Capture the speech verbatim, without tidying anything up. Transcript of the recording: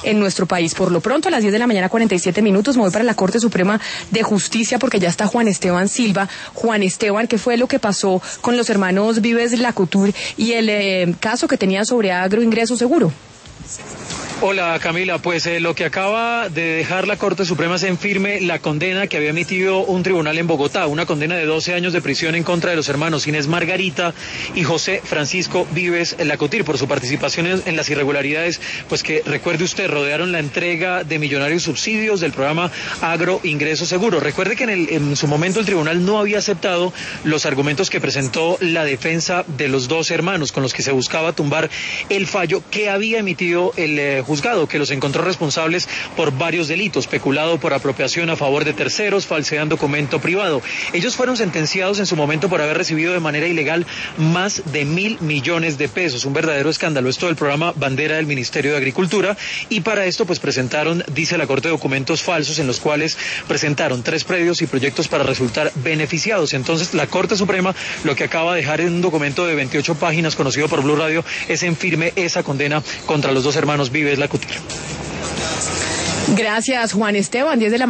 en nuestro país. Por lo pronto, a las diez de la mañana, cuarenta y siete minutos, me voy para la Corte Suprema de Justicia porque ya está Juan Esteban Silva. Juan Esteban, ¿qué fue lo que pasó con los hermanos Vives Lacour y el eh, caso que tenían sobre agroingreso seguro? Hola Camila, pues eh, lo que acaba de dejar la Corte Suprema es en firme la condena que había emitido un tribunal en Bogotá, una condena de doce años de prisión en contra de los hermanos Inés Margarita y José Francisco Vives Lacour por su participación en, en las irregularidades, pues que recuerde usted, rodearon la entrega de millonarios subsidios del programa Agro Ingreso Seguro. Recuerde que en, el, en su momento el tribunal no había aceptado los argumentos que presentó la defensa de los dos hermanos con los que se buscaba tumbar el fallo que había emitido el eh, juzgado, que los encontró responsables por varios delitos, peculado por apropiación a favor de terceros, falsedad en documento privado. Ellos fueron sentenciados en su momento por haber recibido de manera ilegal más de mil millones de pesos, un verdadero escándalo. Esto del programa Bandera del Ministerio de Agricultura, y para esto pues presentaron, dice la Corte, documentos falsos en los cuales presentaron tres predios y proyectos para resultar beneficiados. Entonces la Corte Suprema lo que acaba de dejar en un documento de veintiocho páginas conocido por Blue Radio es en firme esa condena contra los dos hermanos Vives Lacour. Gracias, Juan Esteban. diez de la